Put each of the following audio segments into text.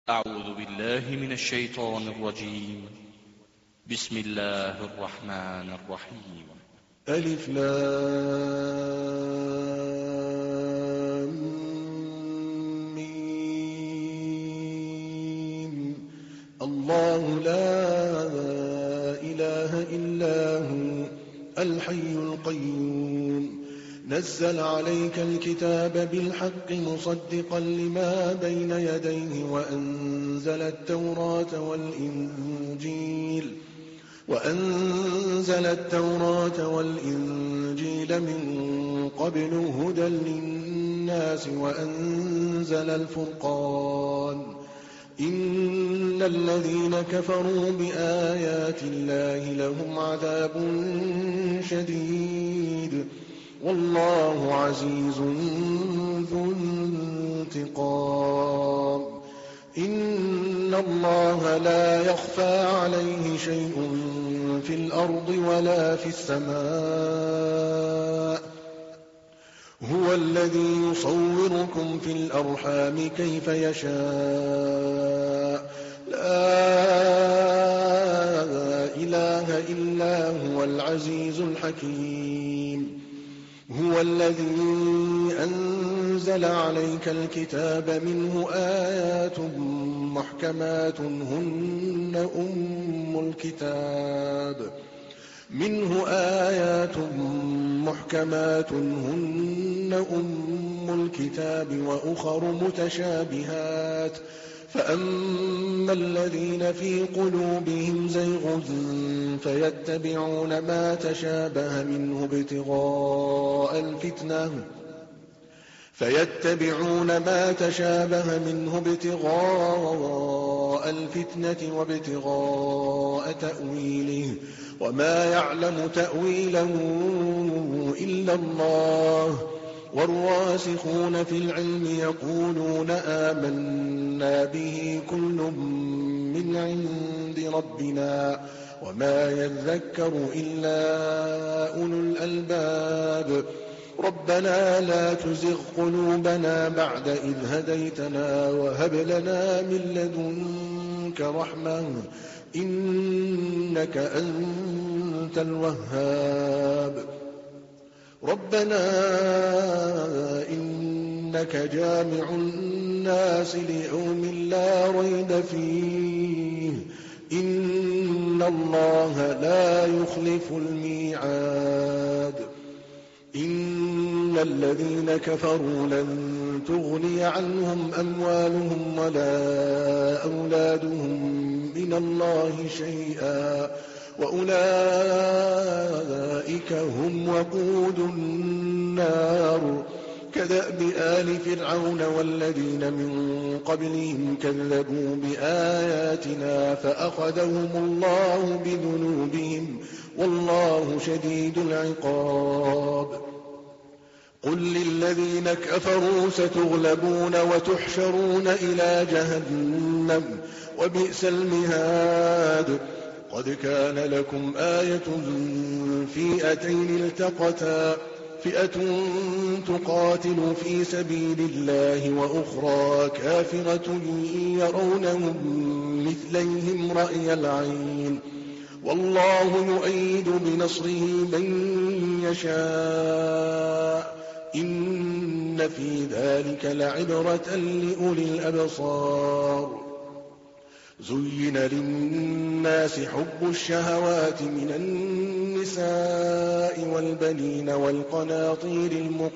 أعوذ بالله من الشيطان الرجيم. بسم الله الرحمن الرحيم. ألف لام ميم. الله لا إله إلا هو الحي القيوم نزل عليك الكتاب بالحق مصدقا لما بين يديه وأنزل التوراة والإنجيل من قبل هدى للناس وأنزل الفرقان إن الذين كفروا بآيات الله لهم عذاب شديد والله عزيز ذو انتقام. إن الله لا يخفى عليه شيء في الأرض ولا في السماء. هو الذي يصوركم في الأرحام كيف يشاء لا إله إلا هو العزيز الحكيم. هو الذي أنزل عليك الكتاب منه آيات محكمات هن أم الكتاب وأخر متشابهات فأما الذين في قلوبهم زيغ فيتبعون ما تشابه منه ابتغاء الفتنة وابتغاء تأويله وما يعلم تأويله إلا الله. والراسخون في العلم يقولون آمنا به كل من عند ربنا وما يذكر إلا أولو الألباب. ربنا لا تزغ قلوبنا بعد إذ هديتنا وهب لنا من لدنك رحمة إنك أنت الوهاب. ربنا إنك جامع الناس ليوم لا ريب فيه إن الله لا يخلف الميعاد. إن الذين كفروا لن تغني عنهم أموالهم ولا أولادهم من الله شيئا وأولئك هم وقود النار. كدأب آل فرعون والذين من قبلهم كذبوا بآياتنا فأخذهم الله بذنوبهم والله شديد العقاب. قل للذين كفروا ستغلبون وتحشرون إلى جهنم وبئس المهاد. قد كان لكم آية في فئتين التقتا فئة تقاتل في سبيل الله وأخرى كافرة يرونهم مثليهم رأي العين والله يؤيد بنصره من يشاء إن في ذلك لعبرة لأولي الأبصار. زين للناس حب الشهوات من النساء والبنين والقناطير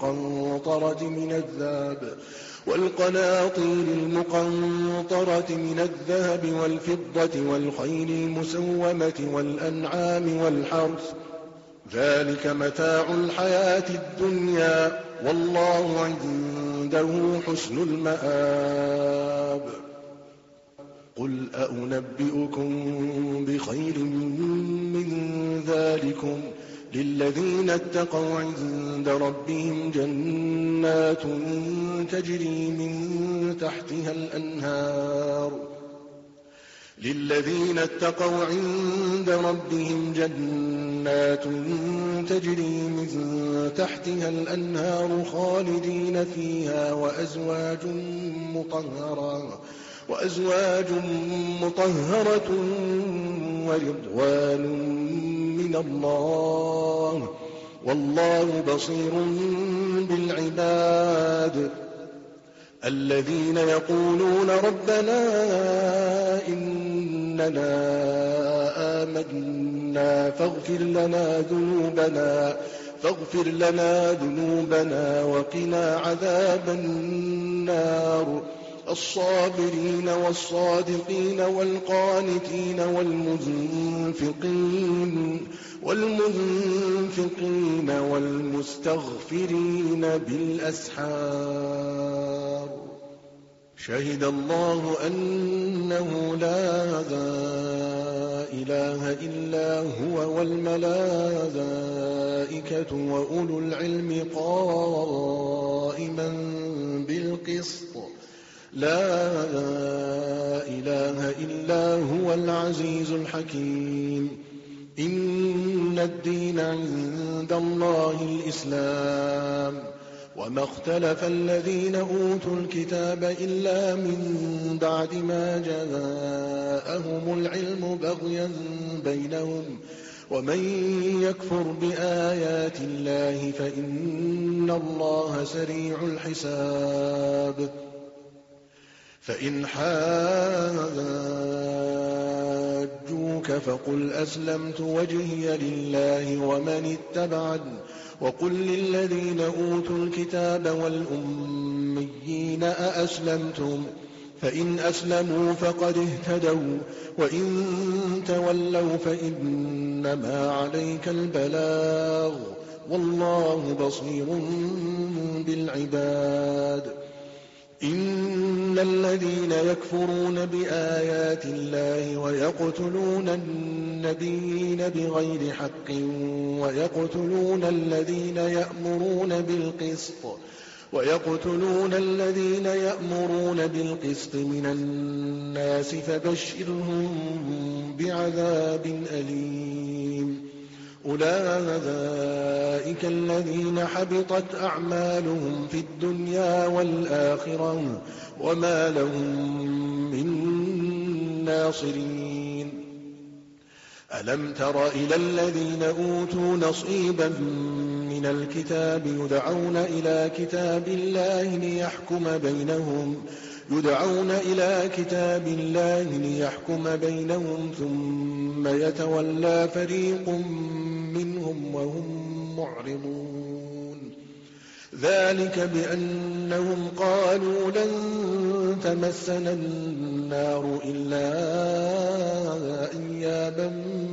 المقنطرة من الذهب والفضة والخيل المسومة والأنعام والحرث ذلك متاع الحياة الدنيا والله عنده حسن المآب. قل أنبئكم بخير من ذلكم للذين اتقوا عند ربهم جنات تجري من تحتها الأنهار خالدين فيها وأزواج مطهرة ورضوان من الله والله بصير بالعباد الذين يقولون ربنا إننا آمنا فاغفر لنا ذنوبنا وقنا عذاب النار الصابرين والصادقين والقانتين والمنفقين والمستغفرين بالأسحار شهد الله أنه لا إله إلا هو والملائكة وأولو العلم قائما بالقسط لا إله إلا هو العزيز الحكيم إن الدين عند الله الإسلام وما اختلف الذين أوتوا الكتاب إلا من بعد ما جاءهم العلم بغيا بينهم ومن يكفر بآيات الله فإن الله سريع الحساب فإن حاجوك فقل أسلمت وجهي لله ومن اتبعني وقل للذين أوتوا الكتاب والأميين أأسلمتم فإن أسلموا فقد اهتدوا وإن تولوا فإنما عليك البلاغ والله بصير بالعباد إن الذين يكفرون بآيات الله ويقتلون النبيين بغير حق ويقتلون الذين يأمرون بالقسط من الناس فبشرهم بعذاب أليم أولئك الذين حبطت أعمالهم في الدنيا والآخرة وما لهم من ناصرين ألم تر إلى الذين أوتوا نصيبا من الكتاب يدعون إلى كتاب الله ليحكم بينهم ثم يتولى فريق منهم وهم معرضون ذلك بأنهم قالوا لن تمسنا النار إلا أياما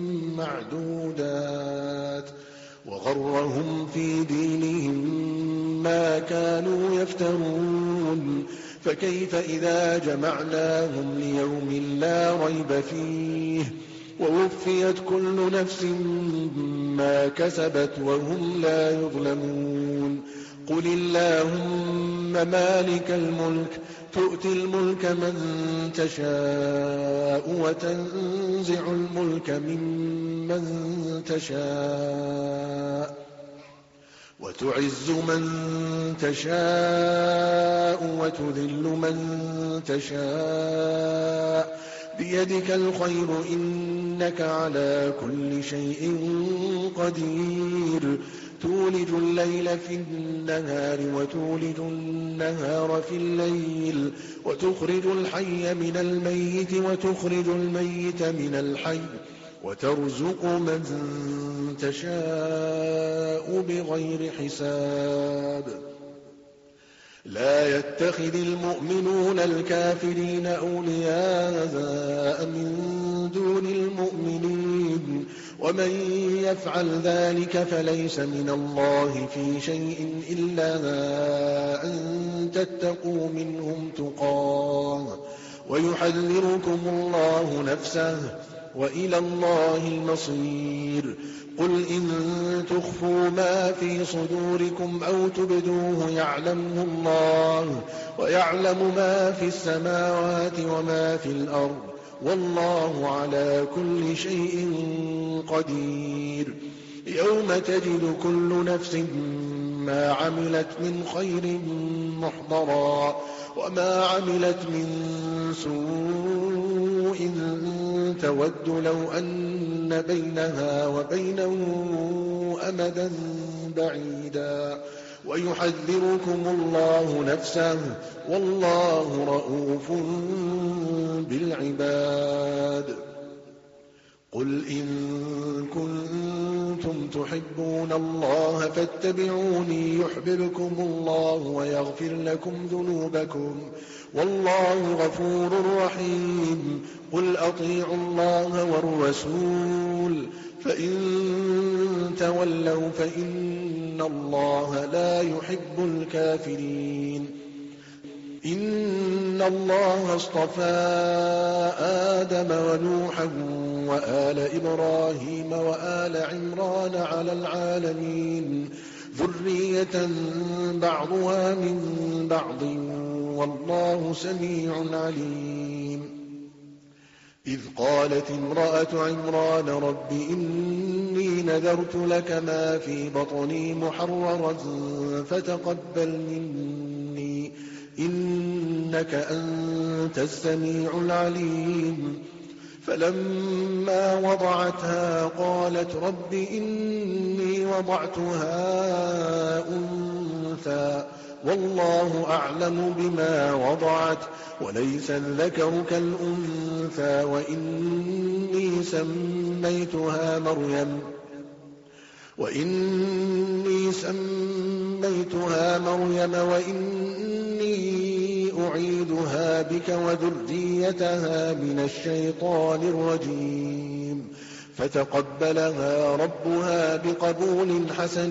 معدودات وغرهم في دينهم ما كانوا يفترون فكيف إذا جمعناهم ليوم لا ريب فيه ووفيت كل نفس ما كسبت وهم لا يظلمون قل اللهم مالك الملك تؤتي الملك من تشاء وتنزع الملك ممن تشاء وتعز من تشاء وتذل من تشاء بيدك الخير إنك على كل شيء قدير تولج الليل في النهار وتولج النهار في الليل وتخرج الحي من الميت وتخرج الميت من الحي وترزق من تشاء بغير حساب لا يتخذ المؤمنون الكافرين أولياء من دون المؤمنين ومن يفعل ذلك فليس من الله في شيء إلا أن تتقوا منهم تقاه ويحذركم الله نفسه وإلى الله المصير قل إن تخفوا ما في صدوركم أو تبدوه يعلمه الله ويعلم ما في السماوات وما في الأرض والله على كل شيء قدير يوم تجد كل نفس ما عملت من خير محضرا وما عملت من سوء تود لو أن بينها وبينه أمدا بعيدا ويحذركم الله نفسه والله رءوف بالعباد. قل إن كنتم تحبون الله فاتبعوني يحببكم الله ويغفر لكم ذنوبكم والله غفور رحيم. قل أطيعوا الله والرسول فإن تولوا فإن الله لا يحب الكافرين. إن الله اصطفى آدم ونوحا وآل إبراهيم وآل عمران على العالمين ذرية بعضها من بعض والله سميع عليم. إذ قالت امرأة عمران رب إني نذرت لك ما في بطني محررا فتقبل مني إنك أنت السميع العليم. فلما وضعتها قالت رب إني وضعتها أنثى والله أعلم بما وضعت وليس الذكر كالأنثى وإني سميتها مريم وإني أعيدها بك وذريتها من الشيطان الرجيم. فتقبلها ربها بقبول حسن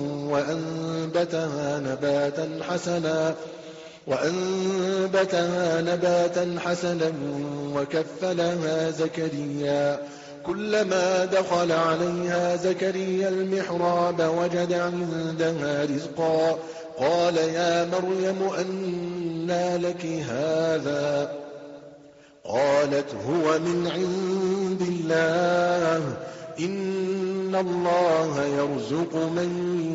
وأنبتها نباتا حسنا وكفلها زكريا. كلما دخل عليها زكريا المحراب وجد عندها رزقا قال يا مريم أنى لك هذا؟ قالت هو من عند الله إن الله يرزق من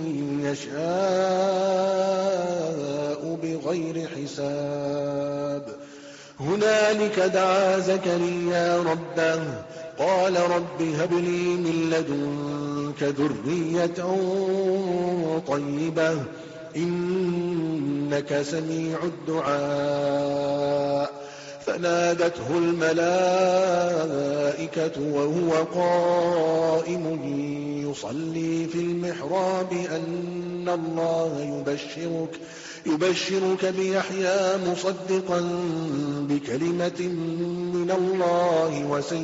يشاء بغير حساب. هنالك دعا زكريا ربه قال رب هب لي من لدنك ذرية طيبة إنك سميع الدعاء. فنادته الملائكة وهو قائم يصلي في المحراب أن الله يبشرك بيحيى مصدقا بكلمة من الله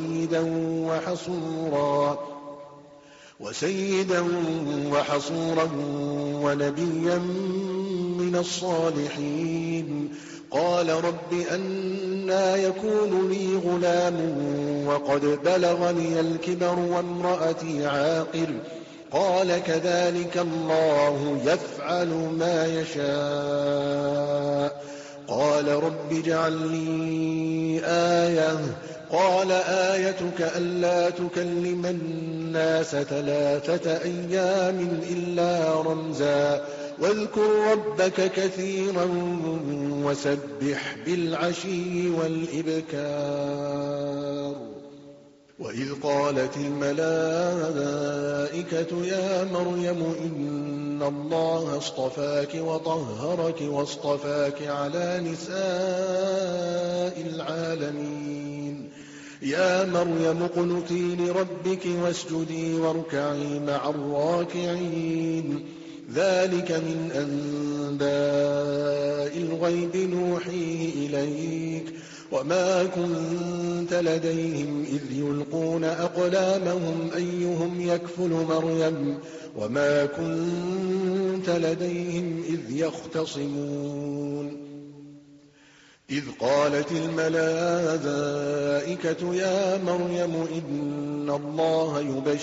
وسيدا وحصورا ونبيا من الصالحين. قال رب أنى يكون لي غلام وقد بلغني الكبر وامرأتي عاقر؟ قال كذلك الله يفعل ما يشاء. قال رب اجعل لي آية. قال آيتك ألا تكلم الناس 3 أيام إلا رمزا واذكر ربك كثيرا وسبح بالعشي والإبكار. وإذ قالت الملائكة يا مريم إن الله اصطفاك وطهرك واصطفاك على نساء العالمين. يا مريم اقنتي لربك واسجدي واركعي مع الراكعين. ذلك من أنباء الغيب نوحيه إليك وما كنت لديهم إذ يلقون أقلامهم أيهم يكفل مريم وما كنت لديهم إذ يختصمون. إذ قالت الملائكة يا مريم إن الله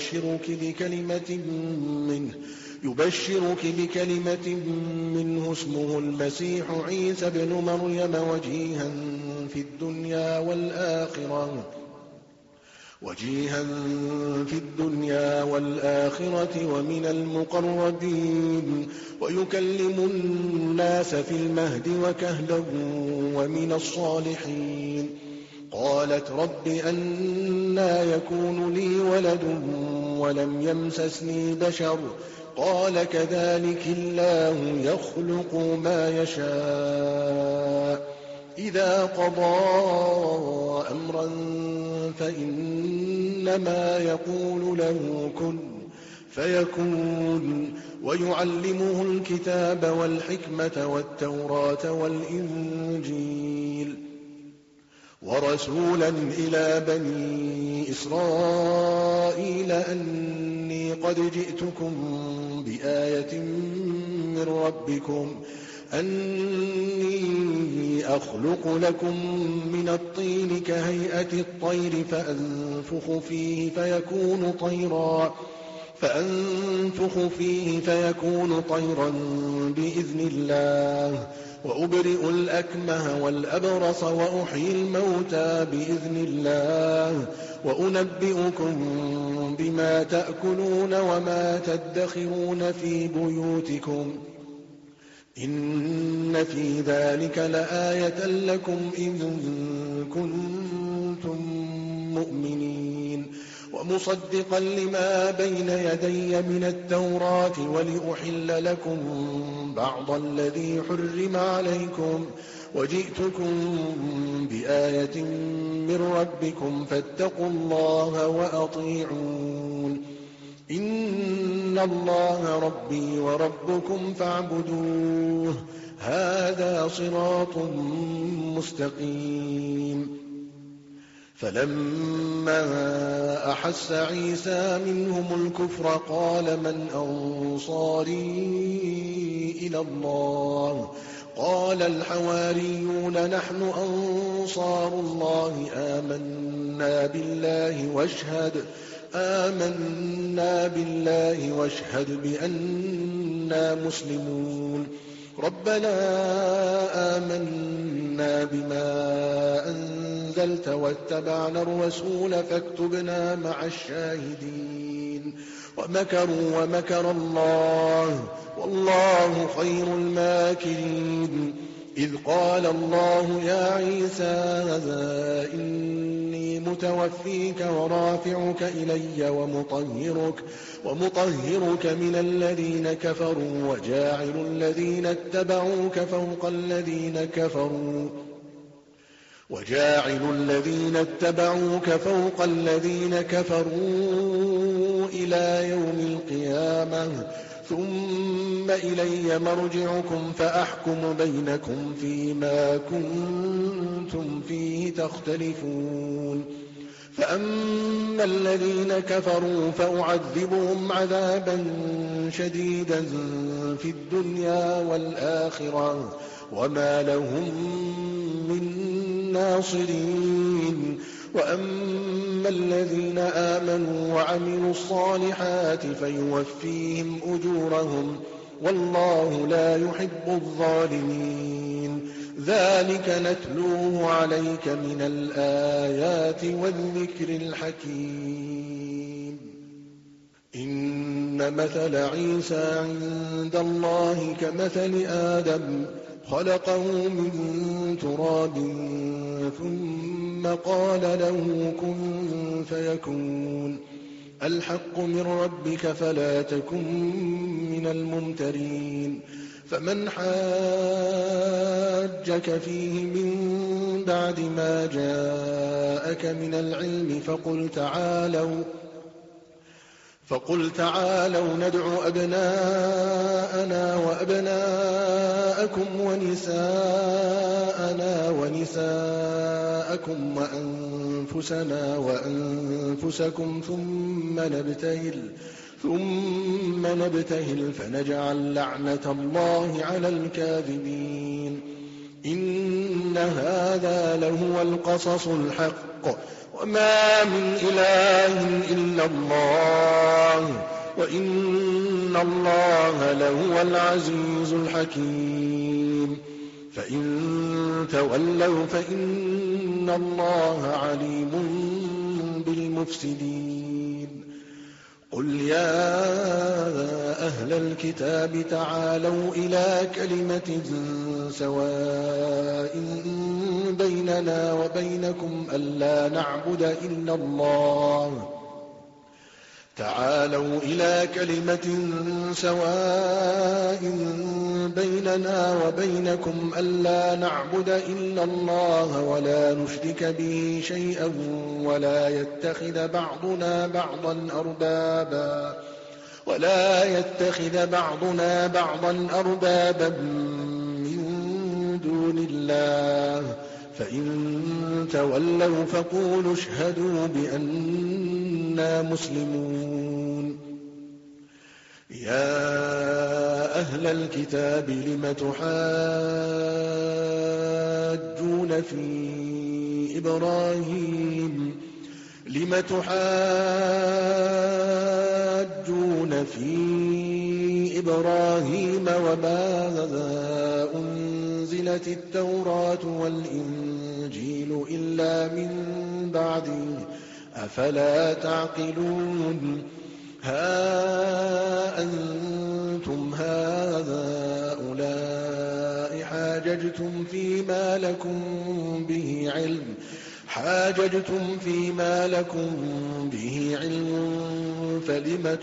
يبشرك بكلمة منه اسمه المسيح عيسى ابن مريم وجيها في الدنيا والآخرة وجيها في الدنيا والآخرة ومن المقربين ويكلم الناس في المهد وكهلا ومن الصالحين. قالت رب أنى يكون لي ولد ولم يمسسني بشر قال كذلك الله يخلق ما يشاء إذا قضى أمرا فإنما يقول له كن فيكون. ويعلمه الكتاب والحكمة والتوراة والإنجيل ورسولا إلى بني إسرائيل أني قد جئتكم بآية من ربكم أني أخلق لكم من الطين كهيئة الطير فأنفخ فيه فيكون طيرا بإذن الله وأبرئ الأكمه والأبرص وأحيي الموتى بإذن الله وأنبئكم بما تأكلون وما تدخرون في بيوتكم إن في ذلك لآية لكم إن كنتم مؤمنين. ومصدقا لما بين يدي من التوراة ولأحل لكم بعض الذي حرم عليكم وجئتكم بآية من ربكم فاتقوا الله وأطيعون. إن الله ربي وربكم فاعبدوه هذا صراط مستقيم. فلما أحس عيسى منهم الكفر قال من أنصاري إلى الله قال الحواريون نحن أنصار الله آمنا بالله واشهد بأننا مسلمون. ربنا آمنا بما أنزلت واتبعنا الرسول فاكتبنا مع الشاهدين. ومكروا ومكر الله والله خير الماكرين. إذ قال الله يا عيسى إني متوفيك ورافعك إلي ومطهرك من الذين كفروا وجاعل الذين اتبعوك فوق الذين كفروا إلى يوم القيامة ثم إلي مرجعكم فأحكم بينكم فيما كنتم فيه تختلفون. فأما الذين كفروا فأعذبهم عذابا شديدا في الدنيا والآخرة وما لهم من ناصرين. وأما الذين آمنوا وعملوا الصالحات فيوفيهم أجورهم والله لا يحب الظالمين. ذلك نتلوه عليك من الآيات والذكر الحكيم. إن مثل عيسى عند الله كمثل آدم خلقه من تراب ثم قال له كن فيكون. الحق من ربك فلا تكن من الممترين. فمن حاجك فيه من بعد ما جاءك من العلم فقل تعالوا ندع أبناءنا وأبناءكم ونساءنا ونساءكم وأنفسنا وأنفسكم ثم نبتهل فنجعل لعنة الله على الكاذبين. إن هذا لهو القصص الحق وما من إله إلا الله وإن الله لهو العزيز الحكيم. فإن تولوا فإن الله عليم بالمفسدين قل يا أهل الكتاب تعالوا إلى كلمة سواء بيننا وبينكم ألا نعبد إلا الله تعالوا إلى كلمة سواء بيننا وبينكم ألا نعبد إلا الله ولا نشرك به شيئا ولا يتخذ بعضنا بعضا أربابا من دون الله فإن تولوا فقولوا اشهدوا بأننا مسلمون يا أهل الكتاب لم تحاجون في إبراهيم وما أنزلت التوراة والإنجيل إلا من بعده أفلا تعقلون ها أنتم هؤلاء حاججتم فيما لكم به علم فلم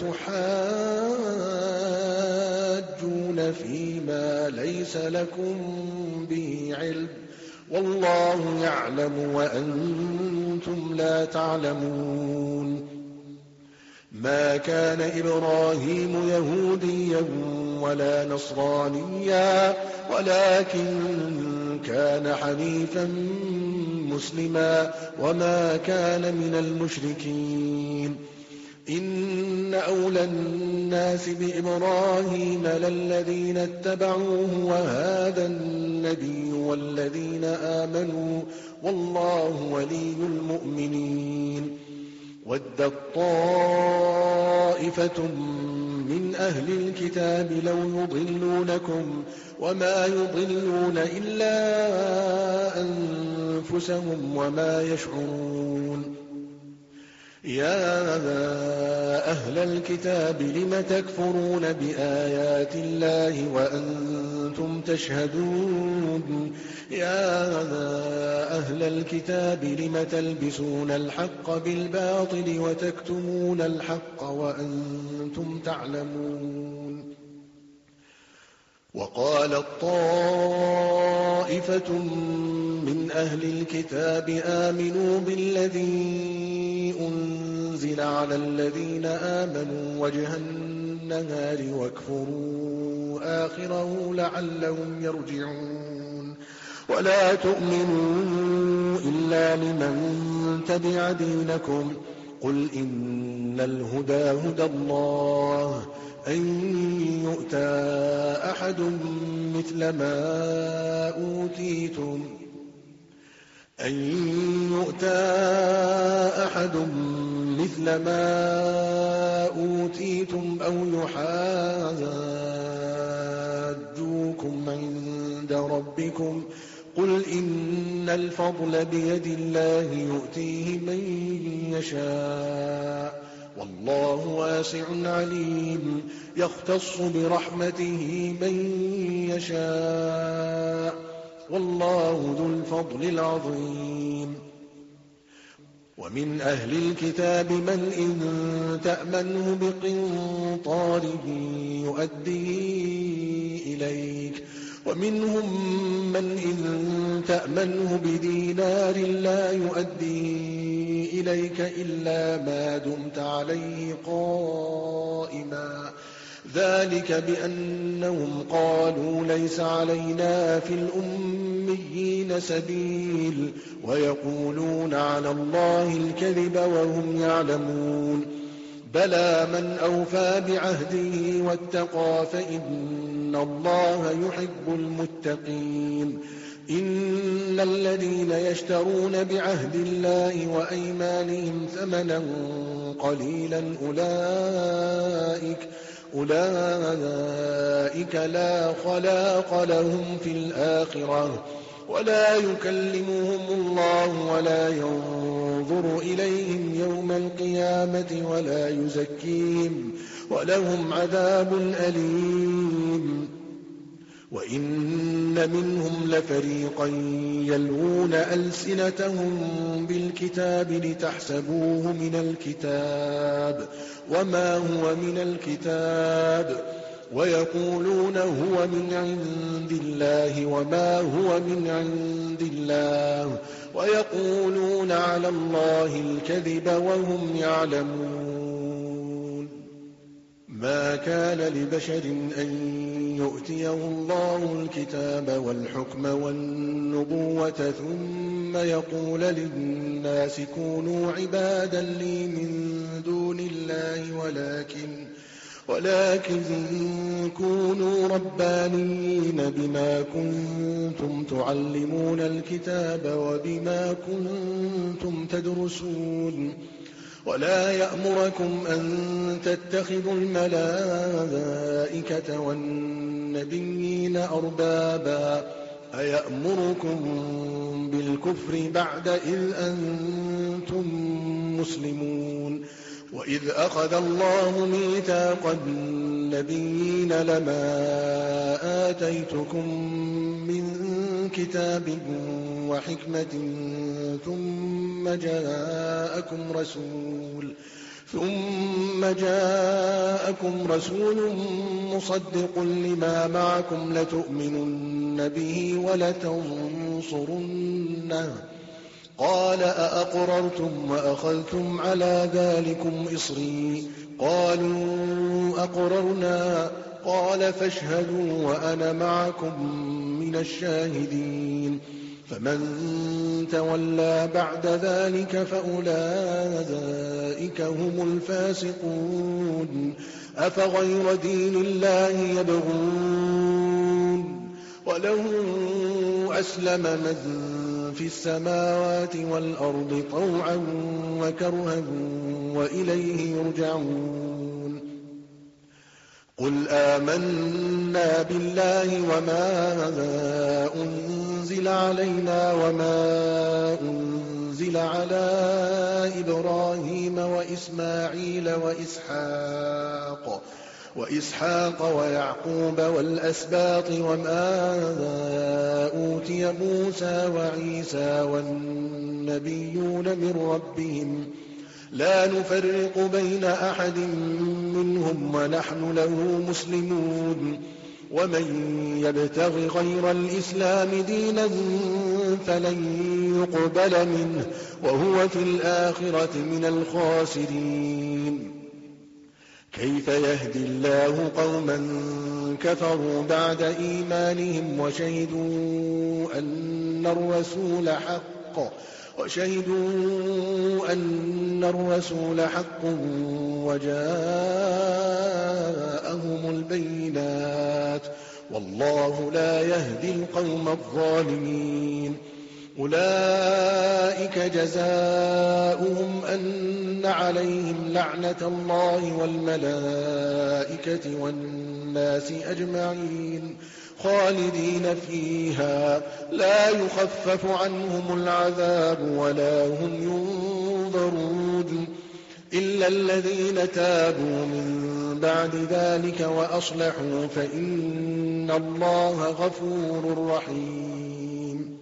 تحاجون فيما ليس لكم به علم والله يعلم وأنتم لا تعلمون ما كان إبراهيم يهوديا ولا نصرانيا ولكن كان حنيفا مسلما وما كان من المشركين إن أولى الناس بإبراهيم للذين اتبعوه وهذا النبي والذين آمنوا والله ولي المؤمنين ودت طائفة من أهل الكتاب لو يضلونكم وما يضلون إلا أنفسهم وما يشعرون يا أهل الكتاب لم تكفرون بآيات الله وأنتم تشهدون يا أهل الكتاب لم تلبسون الحق بالباطل وتكتمون الحق وأنتم تعلمون وقالت طائفة من أهل الكتاب آمنوا بالذي أنزل على الذين آمنوا وجه النهار واكفروا آخره لعلهم يرجعون ولا تؤمنوا إلا لمن تبع دينكم قل إن الهدى هدى الله أن يؤتى أحد مثل ما أوتيتم أو يحاجوكم عند ربكم قل إن الفضل بيد الله يؤتيه من يشاء والله واسع عليم يختص برحمته من يشاء والله ذو الفضل العظيم ومن أهل الكتاب من إن تأمنه بقنطار يؤديه إليك ومنهم من إن تأمنه بدينار لا يؤديه إليك إلا ما دمت عليه قائما ذلك بأنهم قالوا ليس علينا في الأميين سبيل ويقولون على الله الكذب وهم يعلمون بلى من أوفى بعهده واتقى فإن الله يحب المتقين إن الذين يشترون بعهد الله وأيمانهم ثمنا قليلا أولئك لا خلاق لهم في الآخرة ولا يكلمهم الله ولا ينظر إليهم يوم القيامة ولا يزكيهم ولهم عذاب أليم. وإن منهم لفريقا يلوون ألسنتهم بالكتاب لتحسبوه من الكتاب وما هو من الكتاب ويقولون هو من عند الله وما هو من عند الله ويقولون على الله الكذب وهم يعلمون. ما كان لبشر أن يؤتيه الله الكتاب والحكم والنبوة ثم يقول للناس كونوا عبادا لي من دون الله ولكن كونوا ربانيين بما كنتم تعلمون الكتاب وبما كنتم تدرسون ولا يأمركم أن تتخذوا الملائكة والنبيين أربابا أيأمركم بالكفر بعد إذ أنتم مسلمون. وإذ أخذ الله ميثاق النبيين لما آتيتكم من كتاب وحكمة ثم جاءكم رسول مصدق لما معكم لتؤمنن به ولتنصرنه قال أأقررتم وأخذتم على ذلكم إصري قالوا أقررنا قال فاشهدوا وأنا معكم من الشاهدين. فمن تولى بعد ذلك فأولئك هم الفاسقون. أفغير دين الله يبغون وله أسلم من في السماوات والأرض طوعا وكرها وإليه يرجعون. قل آمنا بالله وما أنزل علينا وما أنزل على إبراهيم وإسماعيل وإسحاق ويعقوب والأسباط وما أوتي موسى وعيسى والنبيون من ربهم لا نفرق بين أحد منهم ونحن له مسلمون. ومن يبتغ غير الإسلام دينا فلن يقبل منه وهو في الآخرة من الخاسرين. كيف يهدي الله قوما كفروا بعد إيمانهم وشهدوا أن الرسول حق وجاءهم البينات والله لا يهدي القوم الظالمين. أولئك جزاؤهم أن عليهم لعنة الله والملائكة والناس أجمعين خالدين فيها لا يخفف عنهم العذاب ولا هم ينظرون إلا الذين تابوا من بعد ذلك وأصلحوا فإن الله غفور رحيم.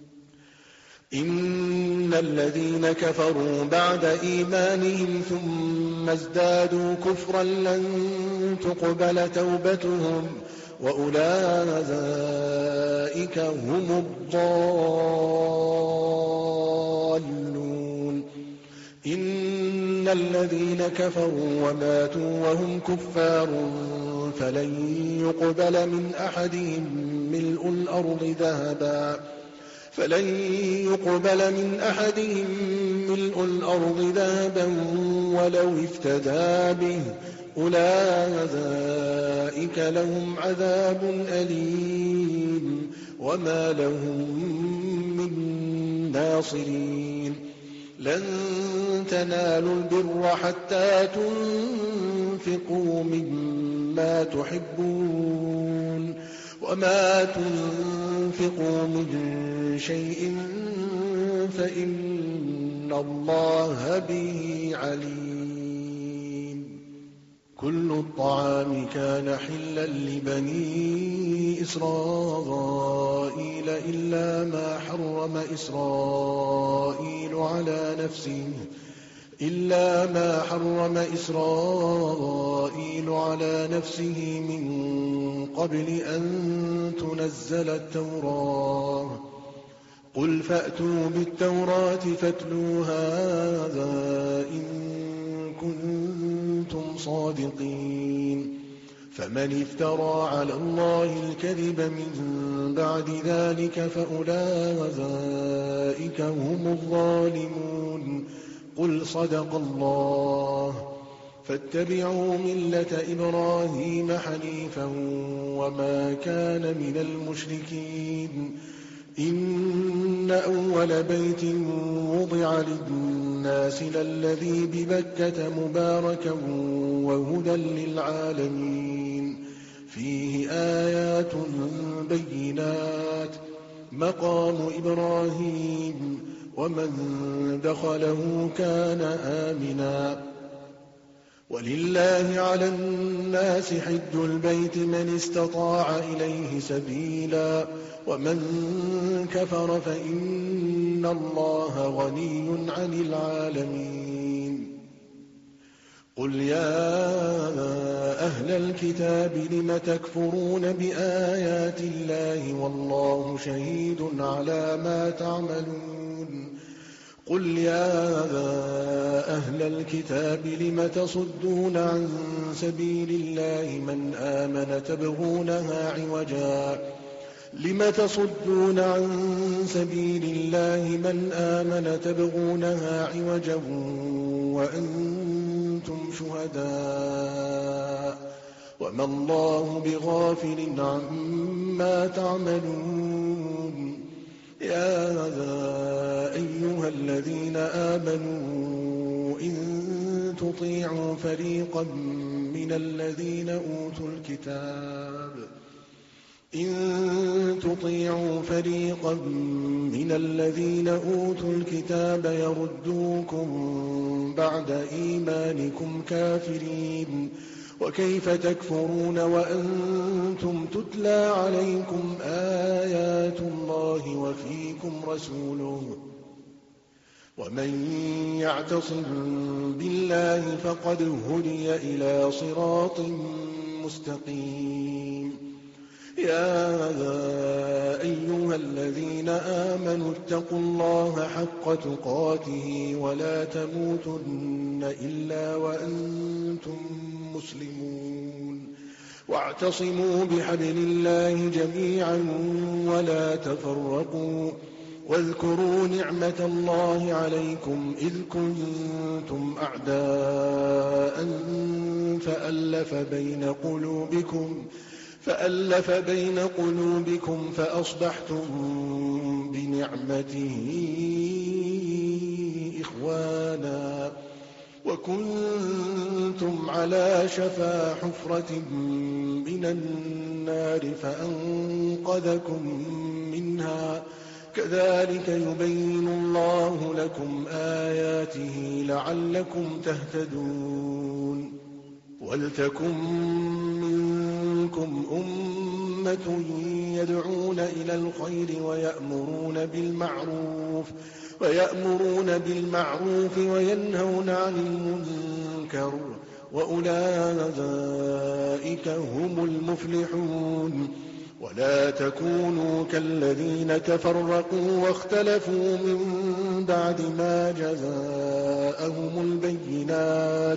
إن الذين كفروا بعد إيمانهم ثم ازدادوا كفرا لن تقبل توبتهم وأولئك هم الضالون. إن الذين كفروا وماتوا وهم كفار فلن يقبل من أحدهم ملء الأرض ذهبا ولو افتدى به أولئك لهم عذاب أليم وما لهم من ناصرين. لن تنالوا البر حتى تنفقوا مما تحبون وما تنفقوا من شيء فإن الله به عليم. كل الطعام كان حلا لبني إسرائيل إلا ما حرم إسرائيل على نفسه من قبل أن تنزل التوراة. قل فأتوا بالتوراة فاتلوها إن كنتم صادقين. فمن افترى على الله الكذب من بعد ذلك فأولئك هم الظالمون. قل صدق الله. فاتبعوا ملة إبراهيم حنيفا وما كان من المشركين. إن أول بيت وضع للناس للذي ببكة مباركا وهدى للعالمين. فيه آيات بينات مقام إبراهيم ومن دخله كان آمنا. ولله على الناس حج البيت من استطاع إليه سبيلا ومن كفر فإن الله غني عن العالمين. قل يا أهل الكتاب لم تكفرون بآيات الله والله شهيد على ما تعملون. قل يا أهل الكتاب لم تصدون عن سبيل الله من آمن تبغونها عوجا وأنتم شهداء وما الله بغافل عما تعملون. يا أيها الذين آمنوا إن تطيعوا فريقا من الذين أوتوا الكتاب يردوكم بعد إيمانكم كافرين. وكيف تكفرون وأنتم تتلى عليكم آيات الله وفيكم رسوله. ومن يعتصم بالله فقد هدي إلى صراط مستقيم. يا أيها الذين آمنوا اتقوا الله حق تقاته ولا تموتن إلا وأنتم مسلمون. واعتصموا بحبل الله جميعا ولا تفرقوا. واذكروا نعمة الله عليكم إذ كنتم أعداء فألف بين قلوبكم فأصبحتم بنعمته إخوانا وكنتم على شفا حفرة من النار فأنقذكم منها. كذلك يبين الله لكم آياته لعلكم تهتدون. ولتكن منكم أمة يدعون إلى الخير ويأمرون بالمعروف وينهون عن المنكر وأولئك هم المفلحون. ولا تكونوا كالذين تفرقوا واختلفوا من بعد ما جاءهم البينات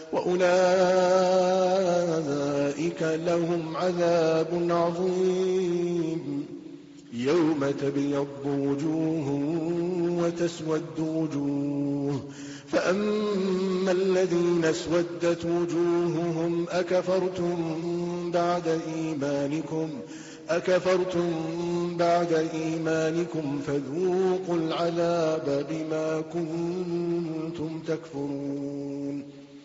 وأولئك لهم عذاب عظيم. يوم تبيض وجوه وتسود وجوه فأما الذين اسودت وجوههم أكفرتم بعد إيمانكم أكفرتم بعد إيمانكم فذوقوا العذاب بما كنتم تكفرون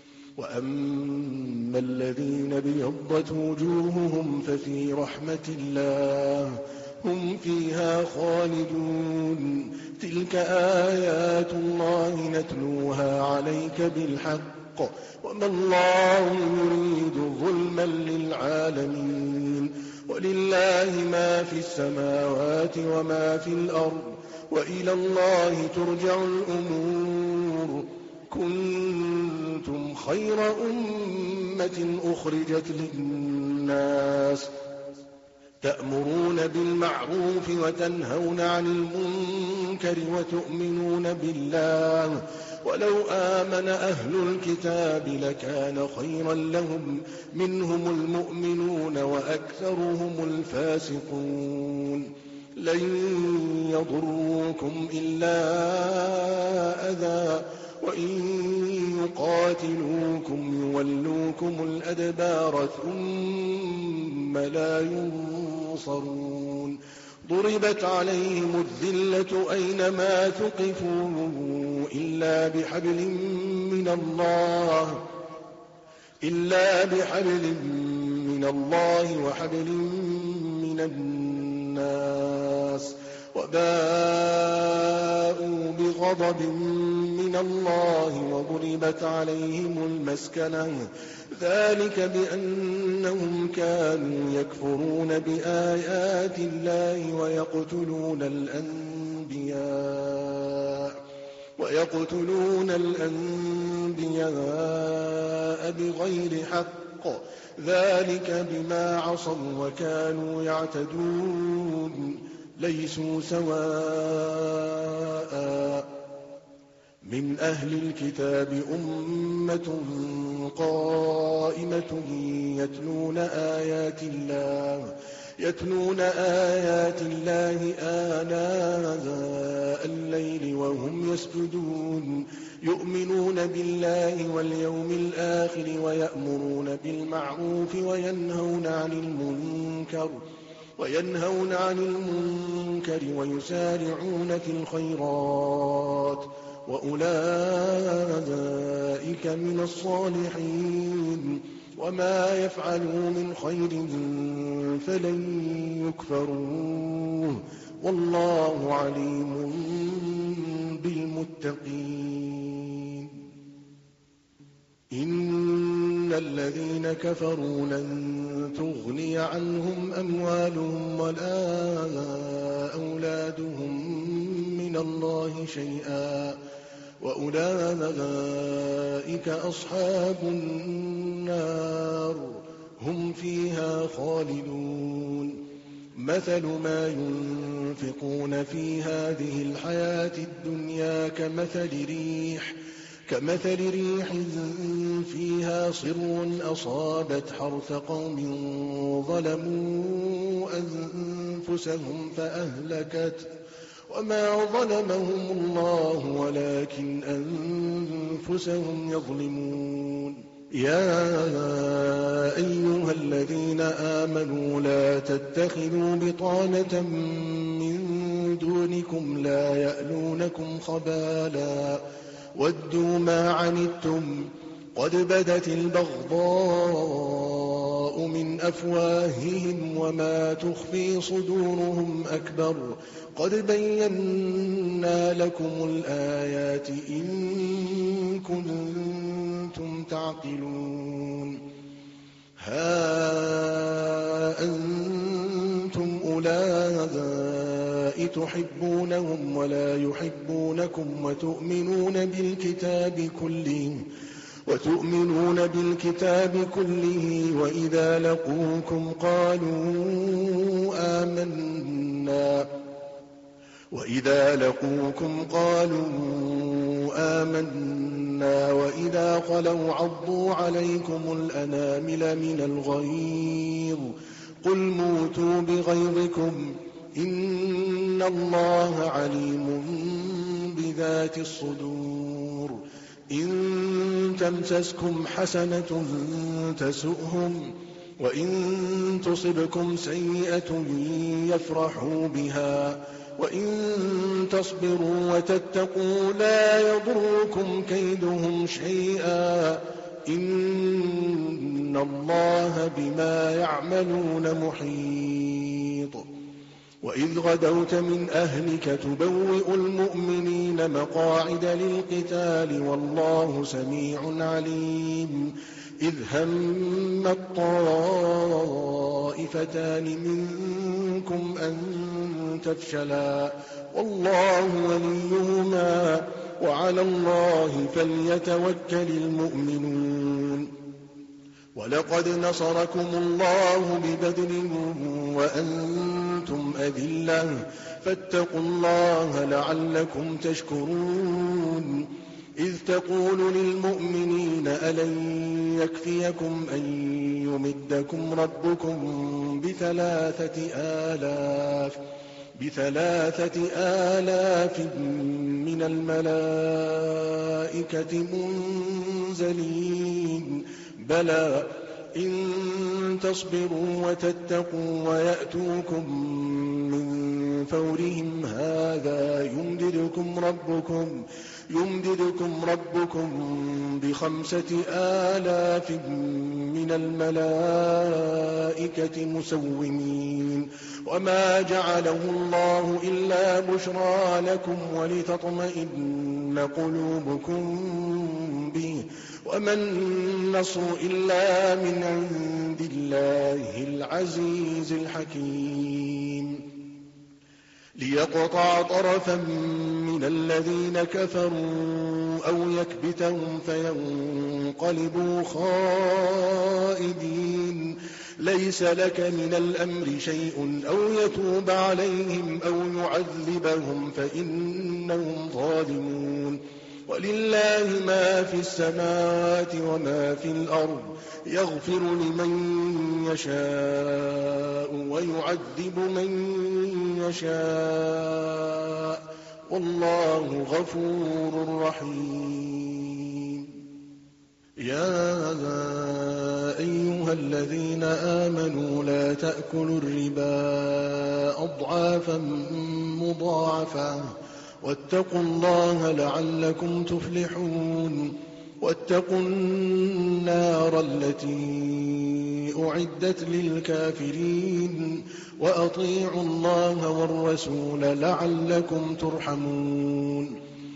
وأما الذين ابيضت وجوههم ففي رحمة الله هم فيها خالدون تلك آيات الله نتلوها عليك بالحق وما الله يريد ظلما للعالمين ولله ما في السماوات وما في الأرض وإلى الله ترجع الأمور كنتم خير أمة أخرجت للناس تأمرون بالمعروف وتنهون عن المنكر وتؤمنون بالله ولو آمن أهل الكتاب لكان خيرا لهم منهم المؤمنون وأكثرهم الفاسقون لن يضروكم إلا أذى وإن يقاتلوكم يولوكم الأدبار ثم لا ينصرون ضربت عليهم الذلة أينما ثقفوا إلا بحبل من الله وحبل من الناس وباءوا بغضب من الله وضربت عليهم المسكنة ذلك بأنهم كانوا يكفرون بآيات الله ويقتلون الأنبياء بغير حق ذلك بما عصوا وكانوا يعتدون ليسوا سواء من أهل الكتاب أمة قائمة يتلون آيات الله آناء الليل وهم يسجدون يؤمنون بالله واليوم الآخر ويأمرون بالمعروف وينهون عن المنكر ويسارعون في الخيرات وأولئك من الصالحين وما يفعلوا من خير فلن يكفروه والله عليم بالمتقين إن الذين كفروا لن تغني عنهم أموالهم ولا أولادهم من الله شيئا وأولئك أصحاب النار هم فيها خالدون مثل ما ينفقون في هذه الحياة الدنيا كمثل ريح فيها صر أصابت حرث قوم ظلموا أنفسهم فأهلكت وما ظلمهم الله ولكن أنفسهم يظلمون يا أيها الذين آمنوا لا تتخذوا بطانة من دونكم لا يألونكم خبالا ودوا ما عنتم قد بدت البغضاء من أفواههم وما تخفي صدورهم أكبر قد بينا لكم الآيات إن كنتم تعقلون ها أنتم أولئك تحبونهم ولا يحبونكم وتؤمنون بالكتاب كله وإذا لقوكم قالوا آمنا وإذا خلوا عضوا عليكم الأنامل من الغيظ قل موتوا بغيظكم إن الله عليم بذات الصدور إن تمسسكم حسنة تسؤهم وإن تصبكم سيئة يفرحوا بها وإن تصبروا وتتقوا لا يضركم كيدهم شيئا إن الله بما يعملون محيط. وإذ غدوت من أهلك تبوئ المؤمنين مقاعد للقتال والله سميع عليم. إذ هم الطائفتان منكم أن تفشلا والله وليهما وعلى الله فليتوكل المؤمنون. ولقد نصركم الله ببدر وأنتم أذلة فاتقوا الله لعلكم تشكرون. إذ تقول للمؤمنين ألن يكفيكم أن يمدكم ربكم بثلاثة آلاف من الملائكة منزلين بلى إن تصبروا وتتقوا ويأتوكم من فورهم هذا يمددكم ربكم ب5,000 من الملائكة مسومين. وما جعله الله إلا بشرى لكم ولتطمئن قلوبكم به وما النصر إلا من عند الله العزيز الحكيم. ليقطع طرفا من الذين كفروا أو يكبتهم فينقلبوا خائبين. ليس لك من الأمر شيء أو يتوب عليهم أو يعذبهم فإنهم ظالمون. ولله ما في السماوات وما في الأرض يغفر لمن يشاء ويعذب من يشاء والله غفور رحيم. يا أيها الذين آمنوا لا تأكلوا الربا أضعافا مضاعفة واتقوا الله لعلكم تفلحون. واتقوا النار التي أعدت للكافرين وأطيعوا الله والرسول لعلكم ترحمون.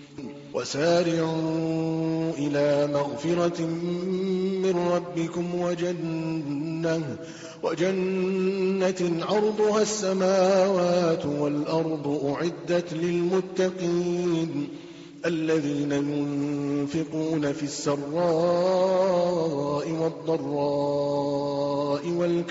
وسارعوا إلى مغفرة من ربكم وجنة عرضها السماوات والأرض أعدت للمتقين الذين ينفقون في السراء والضراء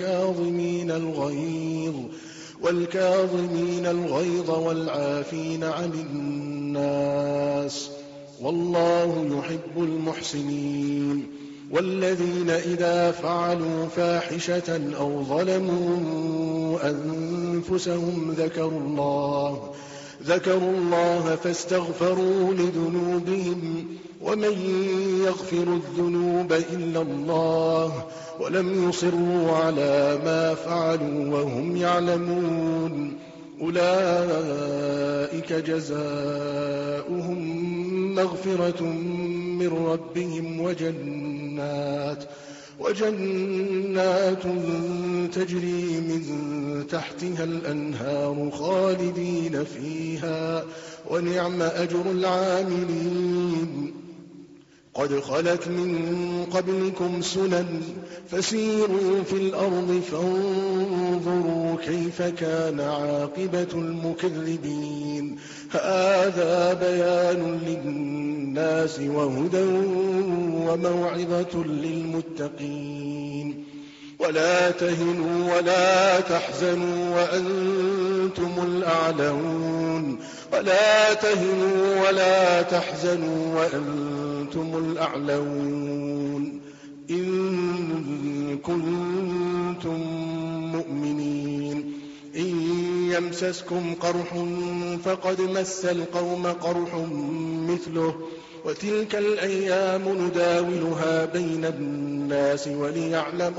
والكاظمين الغيظ والعافين عن الناس والله يحب المحسنين. والذين إذا فعلوا فاحشة أو ظلموا أنفسهم ذكروا الله فاستغفروا لذنوبهم ومن يغفر الذنوب إلا الله ولم يصروا على ما فعلوا وهم يعلمون. أولئك جزاؤهم مغفرة من ربهم وجنات تجري من تحتها الأنهار خالدين فيها ونعم أجر العاملين. قد خلت من قبلكم سنن فسيروا في الأرض فانظروا كيف كان عاقبة المكذبين. هذا بيان للناس وهدى وموعظة للمتقين. ولا تهنوا ولا تحزنوا وأنتم الأعلون إن كنتم مؤمنين. إن يمسسكم قرح فقد مس القوم قرح مثله وتلك الأيام نداولها بين الناس وليعلم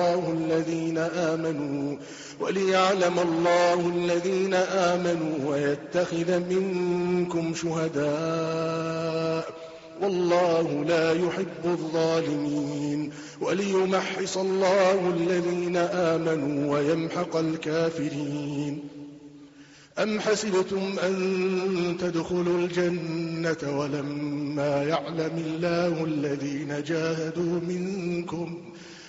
الله الذين آمنوا ويتخذ منكم شهداء والله لا يحب الظالمين وليمحص الله الذين آمنوا ويمحق الكافرين. أم حسبتم أن تدخلوا الجنة ولما يعلم الله الذين جاهدوا منكم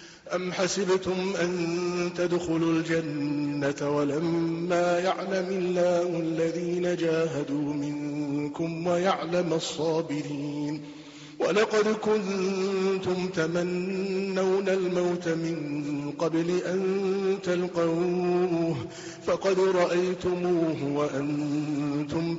ويعلم الصابرين. ولقد كنتم تمنون الموت من قبل أن تلقوه فقد رأيتموه وأنتم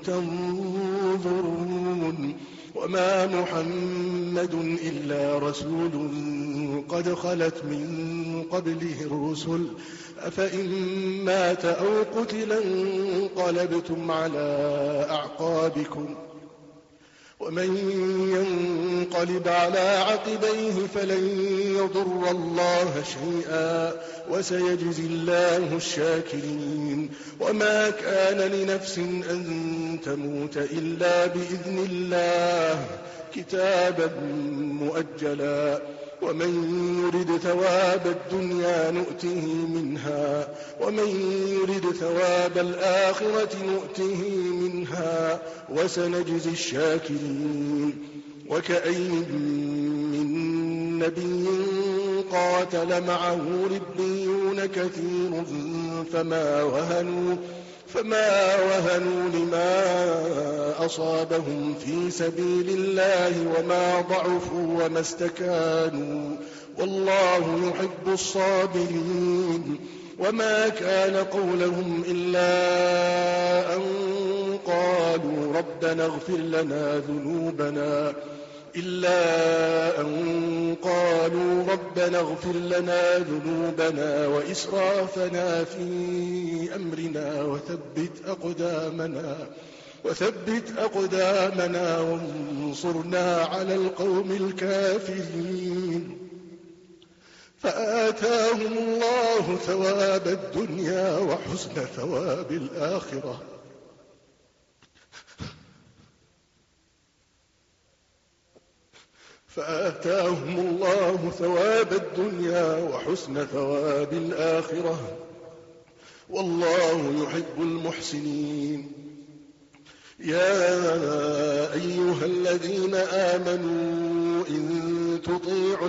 تنظرون. وما محمد إلا رسول قد خلت من قبله الرسل أفإن مات أو قتل انقلبتم على أعقابكم ومن ينقلب على عقبيه فلن يضر الله شيئا وسيجزي الله الشاكرين. وما كان لنفس أن تموت إلا بإذن الله كتابا مؤجلا ومن يرد ثواب الدنيا نؤته منها ومن يرد ثواب الآخرة نؤته منها وسنجزي الشاكرين. وكأين من نبي قاتل معه ربيون كثير فما وهنوا لما أصابهم في سبيل الله وما ضعفوا وما استكانوا والله يحب الصابرين. وما كان قولهم إلا أن قالوا ربنا اغفر لنا ذنوبنا وإسرافنا في أمرنا وثبت أقدامنا وانصرنا على القوم الكافرين. فآتاهم الله ثواب الدنيا وحسن ثواب الآخرة والله يحب المحسنين. يا أيها الذين آمنوا إن تطيعوا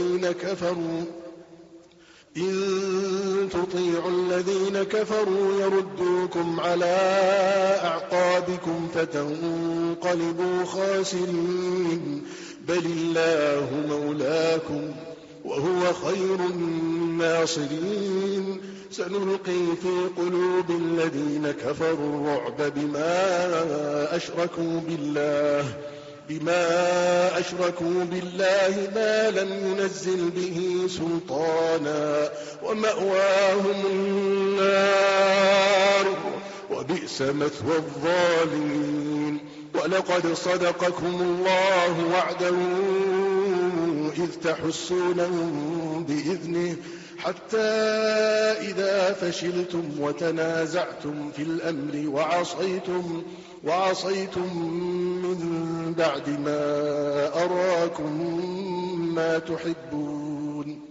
الذين كفروا يردوكم على أعقابكم فتنقلبوا خاسرين بل الله مولاكم وهو خير الناصرين. سنلقي في قلوب الذين كفروا الرعب بما أشركوا بالله ما لم ينزل به سلطانا ومأواهم النار وبئس مثوى الظالمين. ولقد صدقكم الله وعده إذ تحسونهم بإذنه حتى إذا فشلتم وتنازعتم في الأمر وعصيتم من بعد ما أراكم ما تحبون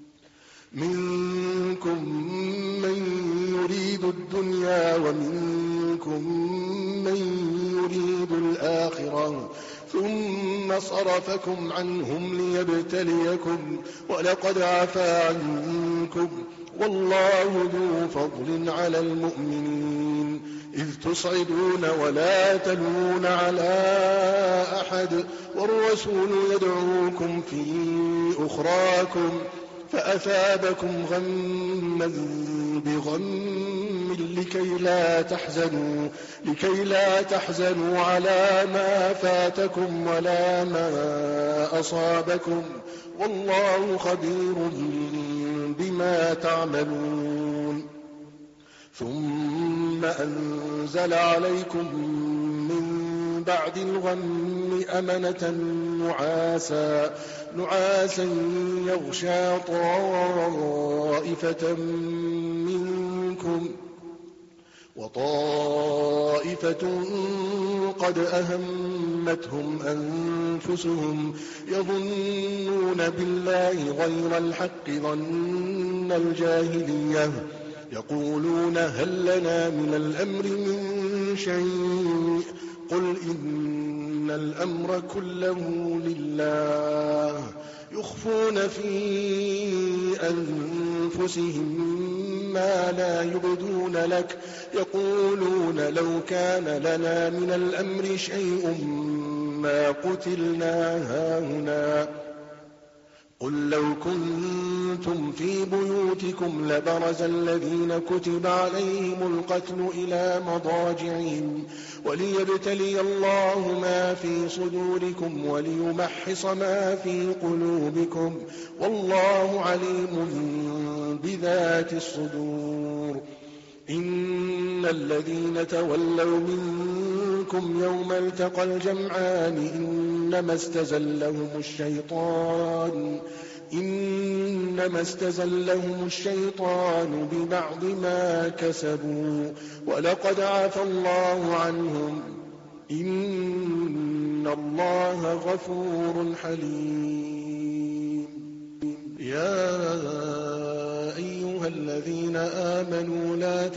منكم من يريد الدنيا ومنكم من يريد الآخرة ثم صرفكم عنهم ليبتليكم ولقد عفا عنكم والله ذو فضل على المؤمنين إذ تصعدون ولا تلون على أحد والرسول يدعوكم في أخراكم فأثابكم غما بغم لكي لا تحزنوا على ما فاتكم ولا ما أصابكم والله خبير بما تعملون. ثم أنزل عليكم من بعد الغم أمنة نعاسا يغشى طائفة منكم وطائفة قد أهمتهم أنفسهم يظنون بالله غير الحق ظن الجاهلية يقولون هل لنا من الأمر من شيء قل إن الأمر كله لله يخفون في أنفسهم ما لا يبدون لك يقولون لو كان لنا من الأمر شيء ما قتلنا هاهنا قل لو كنتم في بيوتكم لبرز الذين كتب عليهم القتل إلى مضاجعهم وليبتلي الله ما في صدوركم وليمحص ما في قلوبكم والله عليم بذات الصدور إن الذين تولوا منكم يوم التقى الجمعان إنما استزلهم الشيطان ببعض ما كسبوا ولقد عفى الله عنهم إن الله غفور حليم يا أيها الذين آمنوا لا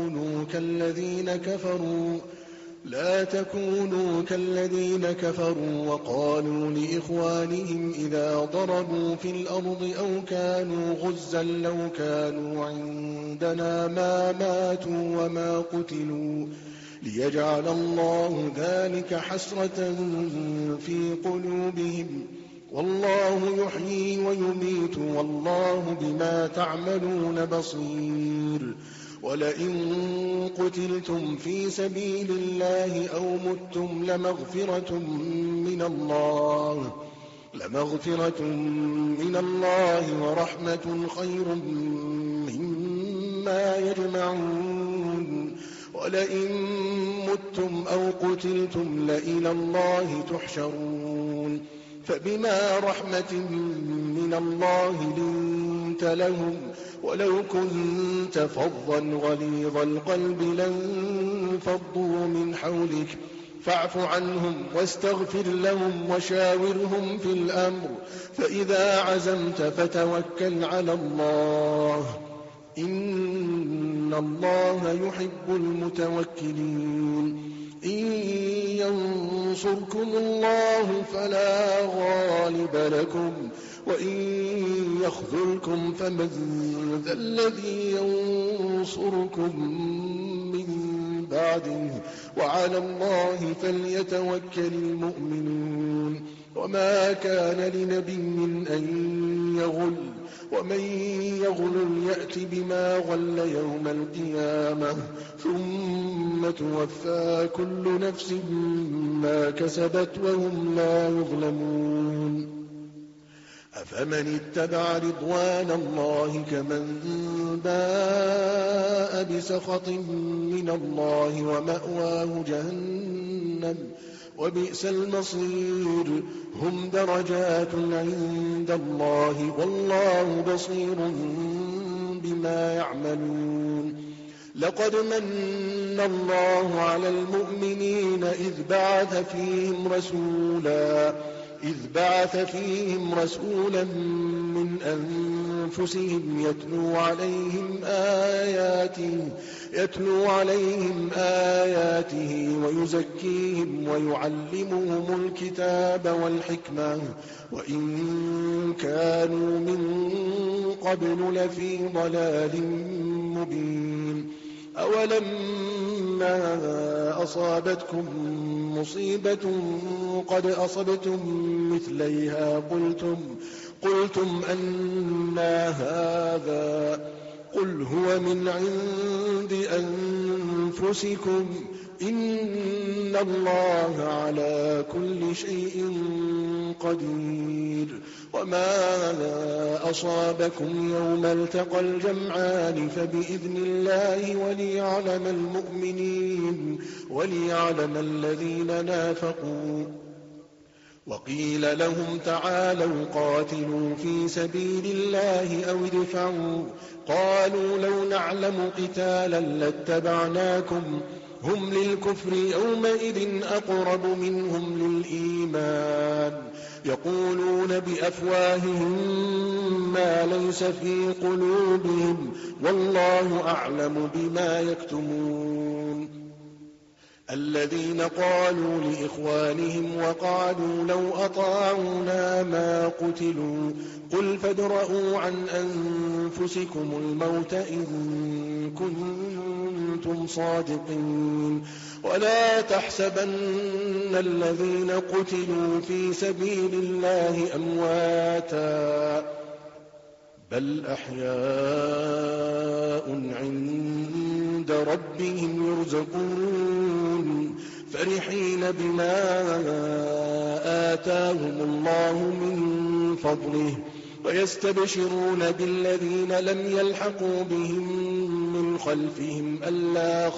تكونوا كالذين كفروا وقالوا لإخوانهم إذا ضربوا في الأرض أو كانوا غزا لو كانوا عندنا ما ماتوا وما قتلوا ليجعل الله ذلك حسرة في قلوبهم والله يحيي ويميت والله بما تعملون بصير ولئن قتلتم في سبيل الله أو متم لمغفرة من الله ورحمة خير مما يجمعون ولئن متم أو قتلتم لإلى الله تحشرون فبما رحمة من الله لنت لهم ولو كنت فظا غليظ القلب لانفضوا من حولك فاعف عنهم واستغفر لهم وشاورهم في الأمر فإذا عزمت فتوكل على الله إن الله يحب المتوكلين إن ينصركم الله فلا غالب لكم وإن يخذلكم فمن ذا الذي ينصركم من بعده وعلى الله فليتوكل المؤمنون وما كان لنبي أن يغل ومن يغل يأت بما غل يوم القيامة ثم توفى كل نفس ما كسبت وهم لا يظلمون أفمن اتبع رضوان الله كمن باء بسخط من الله ومأواه جهنم وبئس المصير هم درجات عند الله والله بصير بما يعملون لقد من الله على المؤمنين إذ بعث فيهم رسولا من أنفسهم يتلو عليهم آياته ويزكيهم ويعلمهم الكتاب والحكمة وإن كانوا من قبل لفي ضلال مبين أولما أصابتكم مصيبة قد أصبتم مثليها قلتم أنى هذا قل هو من عند أنفسكم إن الله على كل شيء قدير. وما أصابكم يوم التقى الجمعان فبإذن الله وليعلم الذين نافقوا. وقيل لهم تعالوا قاتلوا في سبيل الله أو ادفعوا، قالوا لو نعلم قتالا لاتبعناكم، هم للكفر يومئذ أقرب منهم للإيمان، يقولون بأفواههم ما ليس في قلوبهم والله أعلم بما يكتمون. الذين قالوا لإخوانهم وقعدوا لو أطاعونا ما قتلوا، قل فادرءوا عن أنفسكم الموت إن كنتم صادقين، ولا تحسبن الذين قتلوا في سبيل الله أمواتا بل أحياء عند ربهم يرزقون، فرحين بما آتاهم الله من فضله، ويستبشرون بالذين لم يلحقوا بهم من خلفهم ألا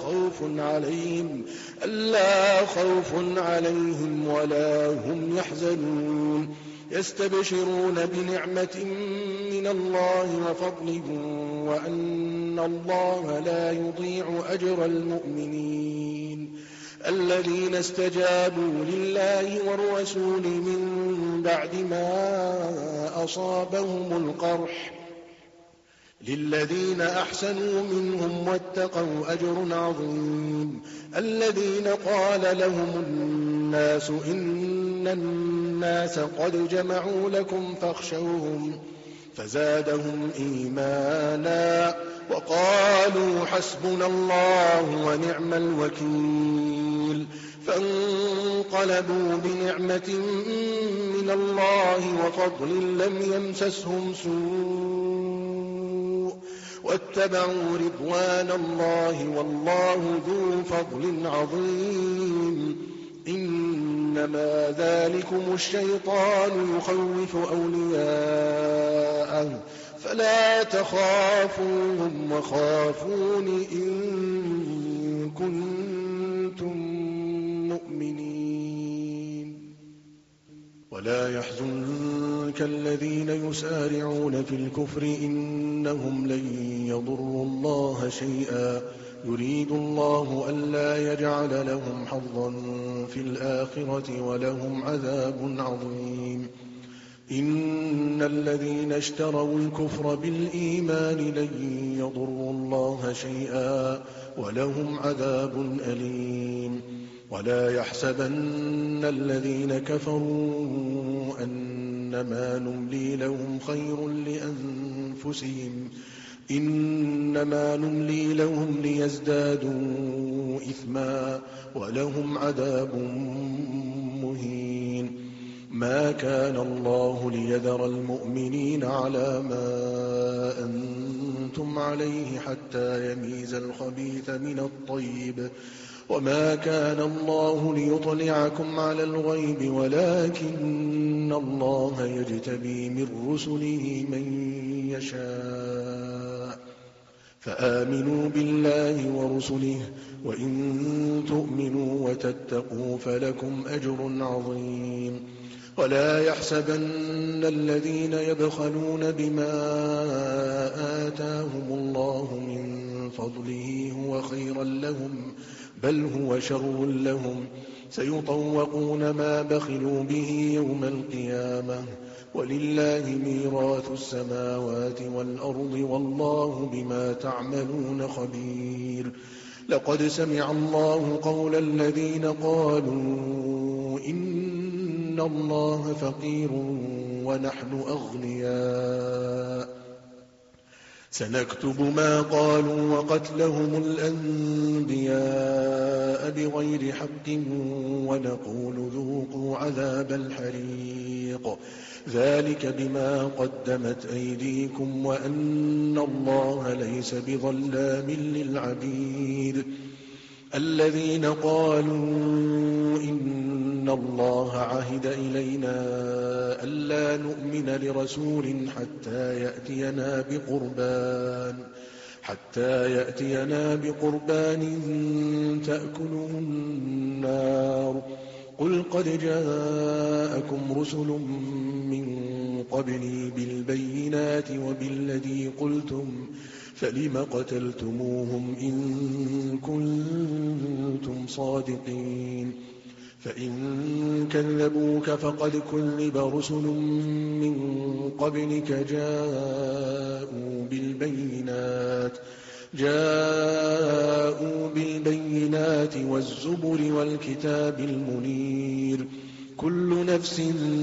خوف عليهم ولا هم يحزنون، يستبشرون بنعمة من الله وفضل وأن الله لا يضيع أجر المؤمنين. الذين استجابوا لله والرسول من بعد ما أصابهم القرح للذين أحسنوا منهم واتقوا أجر عظيم. الذين قال لهم الناس إن الناس قد جمعوا لكم فاخشوهم فزادهم إيمانا وقالوا حسبنا الله ونعم الوكيل، فانقلبوا بنعمة من الله وفضل لم يمسسهم سوء واتبعوا رضوان الله والله ذو فضل عظيم. إنما ذلكم الشيطان يخوف أولياءه فلا تخافوهم وخافون إن كنتم مؤمنين. ولا يحزنك الذين يسارعون في الكفر إنهم لن يضروا الله شيئا يريد الله ألا يجعل لهم حظا في الآخرة ولهم عذاب عظيم. إن الذين اشتروا الكفر بالإيمان لن يضروا الله شيئا ولهم عذاب أليم. ولا يحسبن الذين كفروا أنما نملي لهم خير لأنفسهم إنما نملي لهم ليزدادوا إثما ولهم عذاب مهين. ما كان الله ليذر المؤمنين على ما أنتم عليه حتى يميز الخبيث من الطيب، وما كان الله ليطلعكم على الغيب ولكن الله يجتبي من رسله من يشاء، فآمنوا بالله ورسله وإن تؤمنوا وتتقوا فلكم أجر عظيم. ولا يحسبن الذين يبخلون بما آتاهم الله من فضله هو خيرا لهم بل هو شر لهم، سيطوقون ما بخلوا به يوم القيامة ولله ميراث السماوات والأرض والله بما تعملون خبير. لقد سمع الله قول الذين قالوا إن الله فقير ونحن أغنياء، سنكتب ما قالوا وقتلهم الأنبياء بغير حق ونقول ذوقوا عذاب الحريق، ذلك بما قدمت أيديكم وأن الله ليس بظلام للعبيد. الذين قالوا إن الله عهد إلينا ألا نؤمن لرسول حتى يأتينا بقربان تأكله النار قل قد جاءكم رسل من قبلي بالبينات وبالذي قلتم فلم قتلتموهم إن كنتم صادقين فإن كذبوك فقد كذب رسل من قبلك جاءوا بالبينات والزبر والكتاب المنير كل نفس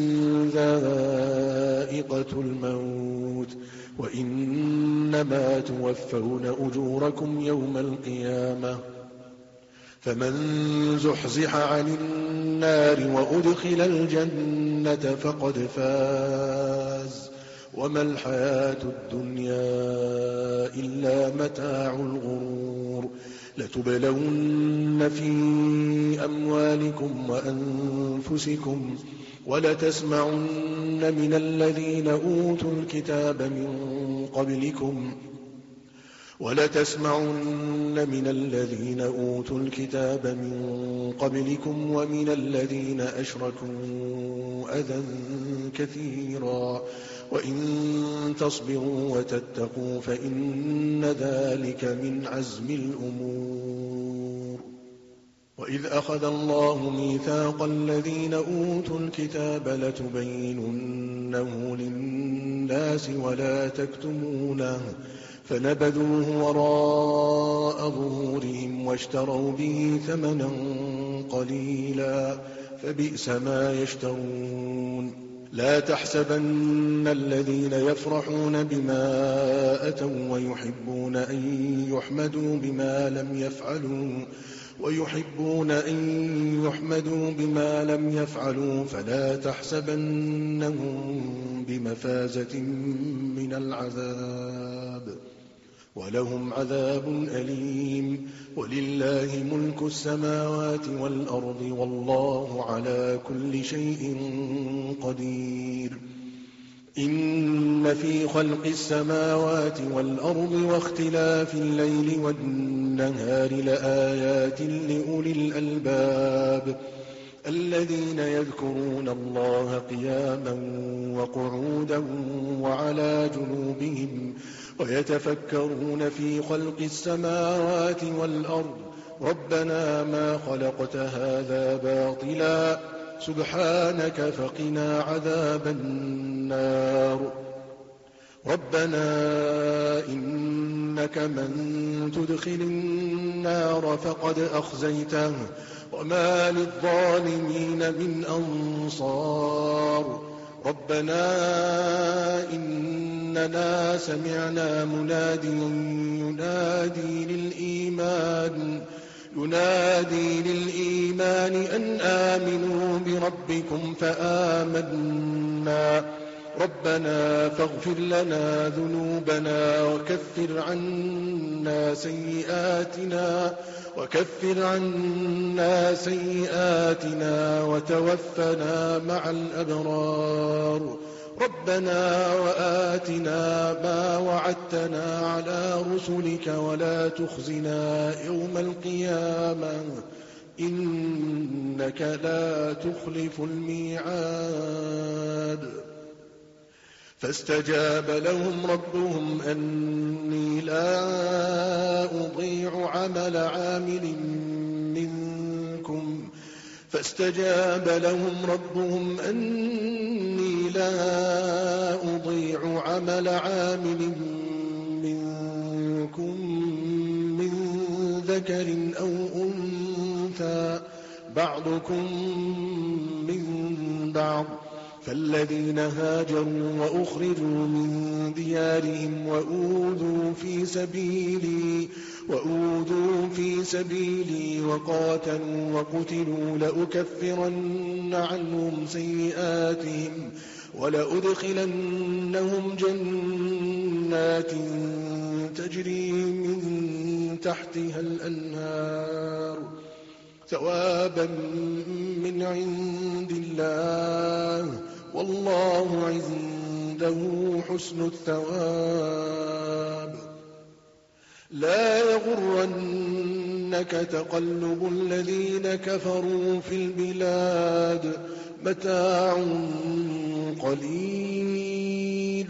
ذائقة الموت وإنما توفون أجوركم يوم القيامة فمن زحزح عن النار وأدخل الجنة فقد فاز وما الحياة الدنيا إلا متاع الغرور لتبلون في أموالكم وأنفسكم ولتسمعن من الذين أوتوا الكتاب من قبلكم ومن الذين أشركوا أذى كثيرا وإن تصبروا وتتقوا فإن ذلك من عزم الأمور وإذ أخذ الله ميثاق الذين أوتوا الكتاب لتبيننه للناس ولا تكتمونه فنبذوه وراء ظهورهم واشتروا به ثمنا قليلا فبئس ما يشترون لا تحسبن الذين يفرحون بما أتوا ويحبون أن يحمدوا بما لم يفعلوا فلا تحسبنهم بمفازة من العذاب ولهم عذاب أليم ولله ملك السماوات والأرض والله على كل شيء قدير إن في خلق السماوات والأرض واختلاف الليل والنهار لآيات لأولي الألباب الذين يذكرون الله قياما وقعودا وعلى جنوبهم ويتفكرون في خلق السماوات والأرض ربنا ما خلقت هذا باطلا سبحانك فقنا عذاب النار ربنا إنك من تدخل النار فقد أخزيته وما للظالمين من أنصار ربنا إننا سمعنا مناديا ينادي للإيمان أن آمنوا بربكم فآمنا ربنا فاغفر لنا ذنوبنا وكفر عنا سيئاتنا وتوفنا مع الأبرار ربنا وآتنا ما وعدتنا على رسلك ولا تخزنا يوم القيامة إنك لا تخلف الميعاد فاستجاب لهم ربهم أني لا أضيع عمل عامل منكم من ذكر أو أنثى بعضكم من بعض فالذين هاجروا وأخرجوا من ديارهم وأوذوا في سبيلي وقاتلوا وقتلوا لأكفرن عنهم سيئاتهم ولأدخلنهم جنات تجري من تحتها الأنهار ثوابا من عند الله والله عنده حسن الثواب. لا يغرنك تقلب الذين كفروا في البلاد متاع قليل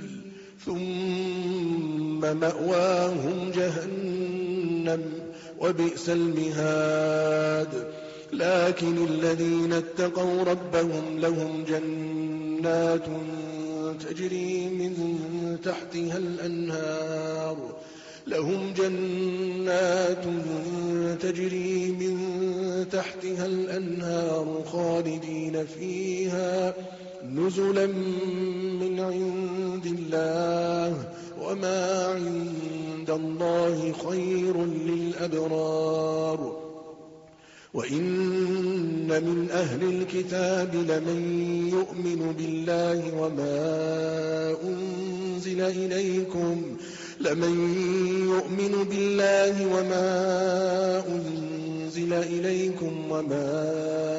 ثم مأواهم جهنم وبئس المهاد. لكن الذين اتقوا ربهم لهم جنات تجري من تحتها الأنهار خالدين فيها نزلا من عند الله وما عند الله خير للأبرار. وإن من أهل الكتاب لمن يؤمن بالله وما أنزل إليكم وما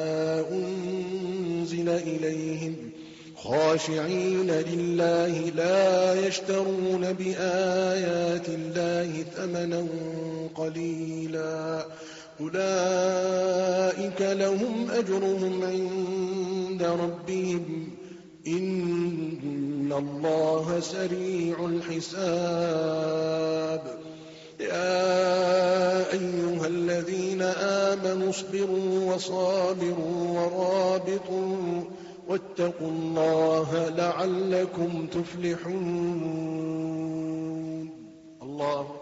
أنزل إليهم خاشعين لله لا يشترون بآيات الله ثمنا قليلا أولئك لهم أجرهم عند ربهم إن الله سريع الحساب. يا أيها الذين آمنوا اصبروا وصابروا ورابطوا واتقوا الله لعلكم تفلحون. الله